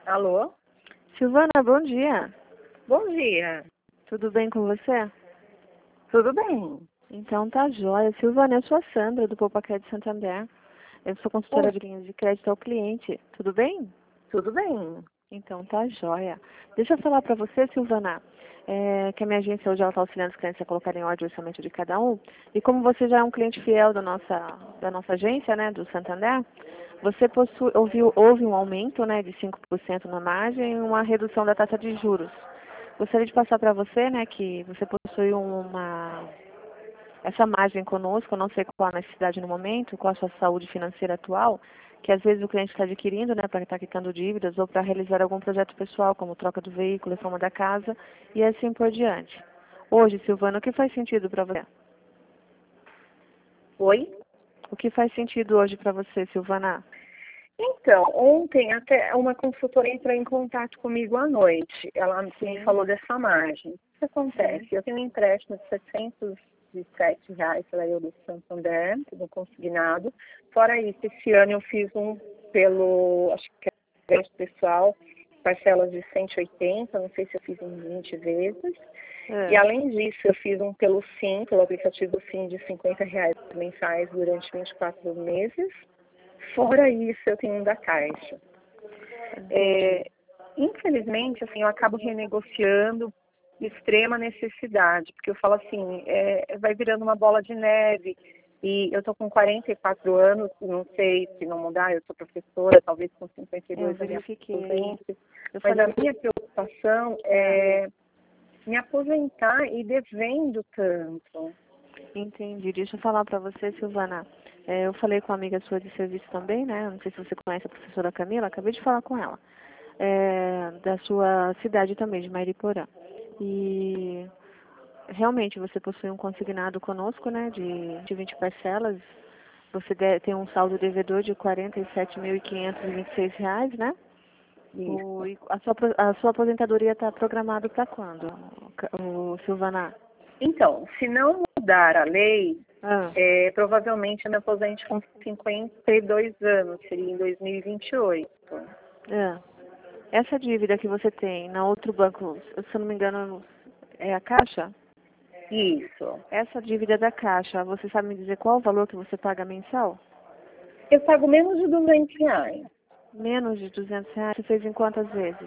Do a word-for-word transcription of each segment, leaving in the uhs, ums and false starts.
Alô? Silvana, bom dia. Bom dia. Tudo bem com você? Tudo bem? Então tá jóia. Silvana, eu sou a Sandra, do Poupaquete de Santander. Eu sou consultora Oi. de linhas de crédito ao cliente. Tudo bem? Tudo bem. Então tá jóia. Deixa eu falar para você, Silvana, é, que a minha agência hoje está auxiliando os clientes a colocar em ordem o orçamento de cada um. E como você já é um cliente fiel da nossa, da nossa agência, né, do Santander, você possui, ouviu, houve um aumento, né, de cinco por cento na margem e uma redução da taxa de juros. Gostaria de passar para você, né, que você possui uma essa margem conosco, eu não sei qual a necessidade no momento, qual a sua saúde financeira atual, que às vezes o cliente está adquirindo, né, para estar quitando dívidas ou para realizar algum projeto pessoal, como troca do veículo, reforma da casa e assim por diante. Hoje, Silvana, o que faz sentido para você? Oi? O que faz sentido hoje para você, Silvana? Então, ontem até uma consultora entrou em contato comigo à noite. Ela me Sim, falou dessa margem. O que acontece? sim. Eu tenho um empréstimo de setecentos e sete reais pela eu do Santander, no consignado. Fora isso, esse ano eu fiz um pelo, acho que é crédito pessoal, parcelas de cento e oitenta, não sei se eu fiz em vinte vezes. E É, além disso, eu fiz um pelo Sim, pelo aplicativo Sim, de cinquenta reais mensais durante vinte e quatro meses. Fora isso, eu tenho um da Caixa. entendi. É, infelizmente, assim, eu acabo renegociando de extrema necessidade, porque eu falo assim, é, vai virando uma bola de neve. E eu estou com quarenta e quatro anos, não sei se não mudar, eu sou professora, talvez com cinquenta e Eu dois a minha verifiquei. aposente. Eu Mas a falei, minha preocupação ah, é me aposentar e devendo tanto. entendi. Deixa eu falar para você, Silvana. É, eu falei com uma amiga sua de serviço também, né? Não sei se você conhece a professora Camila, acabei de falar com ela. É, da sua cidade também, de Mairiporã. E realmente você possui um consignado conosco, né? De, de vinte parcelas. Você de- tem um saldo devedor de quarenta e sete mil quinhentos e vinte e seis reais, né? O, Isso. e a, sua, pro- a sua aposentadoria está programada para quando, o, o Silvana? Então, se não mudar a lei, Ah. é, provavelmente eu me aposente com cinquenta e dois anos, seria em dois mil e vinte e oito. É. Essa dívida que você tem na outro banco, se eu não me engano, é a Caixa? Isso. Essa dívida da Caixa, você sabe me dizer qual o valor que você paga mensal? Eu pago menos de duzentos reais. Menos de duzentos reais? Você fez em quantas vezes?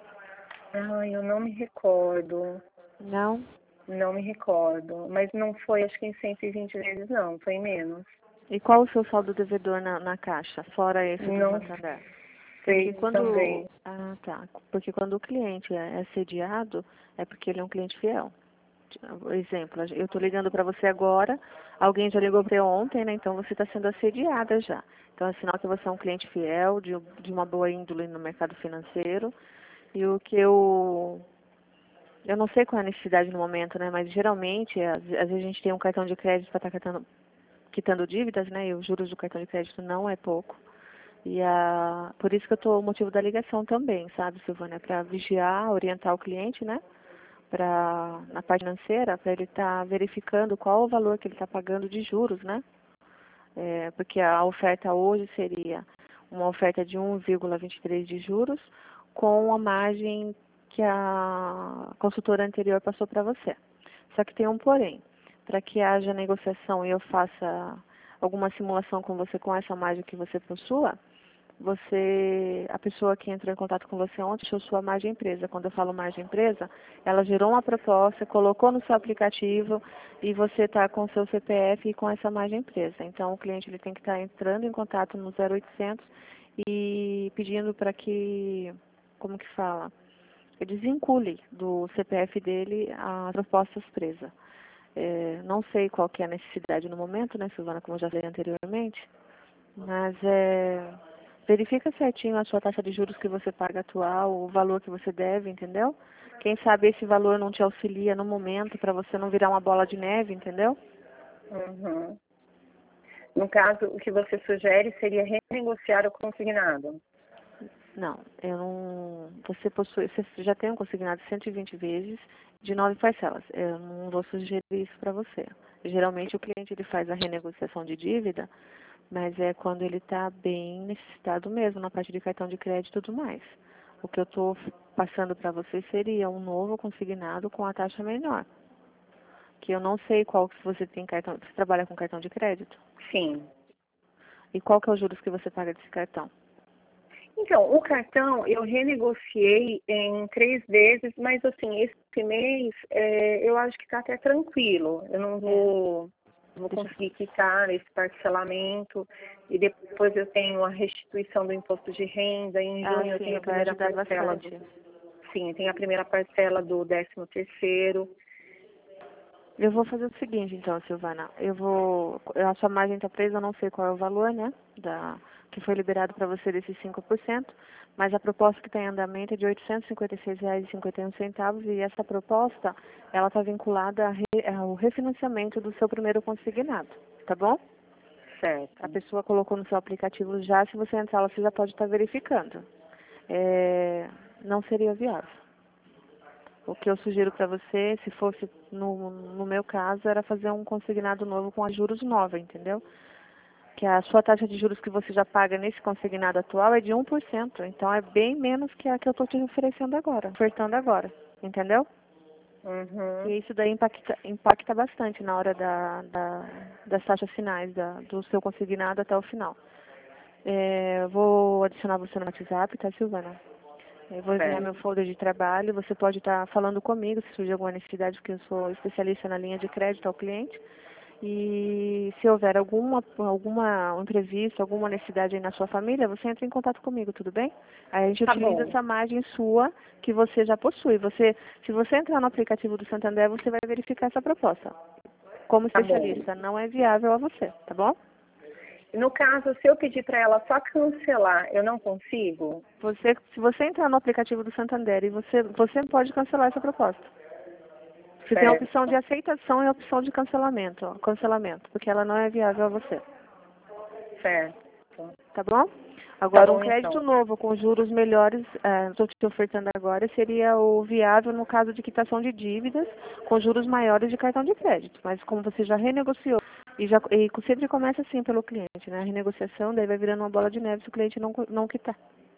Ai, eu não me recordo. Não? Não me recordo. Mas não foi, acho que em cento e vinte vezes, não. Foi menos. E qual o seu saldo devedor na, na Caixa, fora esse do Não Santander? Porque sei quando... também. Ah, tá. Porque quando o cliente é é sediado, é porque ele é um cliente fiel. Exemplo, eu estou ligando para você agora, alguém já ligou para eu ontem, né? Então você está sendo assediada já. Então é sinal que você é um cliente fiel, de, de uma boa índole no mercado financeiro. E o que eu... Eu não sei qual é a necessidade no momento, né? Mas geralmente, às, às vezes a gente tem um cartão de crédito para estar quitando, quitando dívidas, né? E os juros do cartão de crédito não é pouco. E a, por isso que eu tô o motivo da ligação também, sabe, Silvana? Para vigiar, orientar o cliente, né? Para na parte financeira, para ele estar verificando qual o valor que ele está pagando de juros, né? É, porque a oferta hoje seria uma oferta de um vírgula vinte e três de juros com a margem que a consultora anterior passou para você. Só que tem um porém. Para que haja negociação e eu faça alguma simulação com você com essa margem que você possua, você, a pessoa que entrou em contato com você ontem achou sua margem empresa. Quando eu falo margem empresa, ela gerou uma proposta, colocou no seu aplicativo e você está com o seu C P F e com essa margem empresa. Então, o cliente ele tem que estar entrando em contato no zero oitocentos e pedindo para que, como que fala? Ele desvincule do C P F dele as propostas presas. É, não sei qual que é a necessidade no momento, né, Silvana, como eu já falei anteriormente, mas é, verifica certinho a sua taxa de juros que você paga atual, o valor que você deve, entendeu? Quem sabe esse valor não te auxilia no momento para você não virar uma bola de neve, entendeu? Uhum. No caso, o que você sugere seria renegociar o consignado. Não, eu não. Você possui, você já tem um consignado cento e vinte vezes de nove parcelas. Eu não vou sugerir isso para você. Geralmente o cliente ele faz a renegociação de dívida, mas é quando ele está bem necessitado mesmo na parte de cartão de crédito e tudo mais. O que eu estou passando para você seria um novo consignado com a taxa menor. Que eu não sei qual que você tem cartão. Você trabalha com cartão de crédito? Sim. E qual que é os juros que você paga desse cartão? Então, o cartão eu renegociei em três vezes, mas assim, esse mês é, eu acho que está até tranquilo. Eu não vou, vou conseguir quitar esse parcelamento e depois eu tenho a restituição do imposto de renda. Em Ah, junho eu sim, tenho a vai primeira ajudar parcela bastante. do, sim, tem a primeira parcela do décimo terceiro. Eu vou fazer o seguinte, então, Silvana. Eu vou. A sua margem está presa, eu não sei qual é o valor, né? Da, que foi liberado para você desses cinco por cento. Mas a proposta que está em andamento é de oitocentos e cinquenta e seis reais e cinquenta e um centavos. E essa proposta, ela está vinculada a re, ao refinanciamento do seu primeiro consignado. Tá bom? Certo. A pessoa colocou no seu aplicativo já. Se você entrar, você já pode estar verificando. É, não seria viável. O que eu sugiro para você, se fosse no, no meu caso, era fazer um consignado novo com a juros nova, entendeu? Que a sua taxa de juros que você já paga nesse consignado atual é de um por cento. Então é bem menos que a que eu estou te oferecendo agora, ofertando agora, entendeu? Uhum. E isso daí impacta, impacta bastante na hora da, da, das taxas finais da, do seu consignado até o final. É, eu vou adicionar você no WhatsApp, tá, Silvana? Eu vou enviar Certo. meu folder de trabalho. Você pode estar falando comigo se surgir alguma necessidade, porque eu sou especialista na linha de crédito ao cliente. E se houver alguma, alguma imprevisto, alguma necessidade aí na sua família, você entra em contato comigo, tudo bem? Aí a gente Tá utiliza bom. essa margem sua que você já possui. Você, se você entrar no aplicativo do Santander, você vai verificar essa proposta. Como Tá bom. especialista, não é viável a você, tá bom? No caso, se eu pedir para ela só cancelar, eu não consigo? Você, se você entrar no aplicativo do Santander, e você, você pode cancelar essa proposta. Você tem a Certo. opção de aceitação e a opção de cancelamento, ó, cancelamento, porque ela não é viável a você, Certo. tá bom? Tá Agora, um bom, crédito então. novo com juros melhores, estou te ofertando agora, seria o viável no caso de quitação de dívidas com juros maiores de cartão de crédito. Mas como você já renegociou, e, já, e sempre começa assim pelo cliente, né? A renegociação, daí vai virando uma bola de neve se o cliente não, não quitar.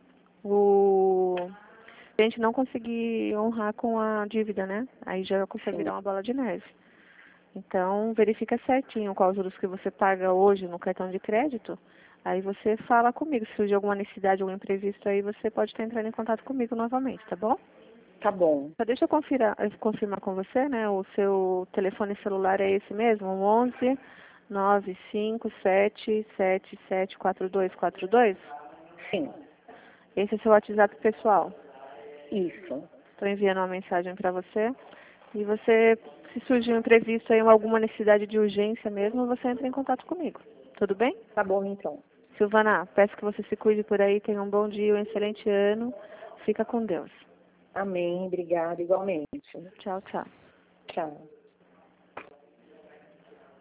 O a gente não conseguir honrar com a dívida, né? Aí já consegue Sim. virar uma bola de neve. Então, verifica certinho quais os juros que você paga hoje no cartão de crédito. Aí você fala comigo. Se surgir alguma necessidade, algum imprevisto aí, você pode estar entrando em contato comigo novamente, tá bom? Tá bom. Só deixa eu confirar, eu confirmar com você, né? O seu telefone celular é esse mesmo? onze nove cinco sete sete sete quatro dois quatro dois? Sim. Esse é o seu WhatsApp pessoal. Isso. Estou enviando uma mensagem para você. E você, se surgir um imprevisto aí, alguma necessidade de urgência mesmo, você entra em contato comigo. Tudo bem? Tá bom, então. Silvana, peço que você se cuide por aí, tenha um bom dia, um excelente ano. Fica com Deus. Amém. Obrigada, igualmente. Tchau, tchau. Tchau.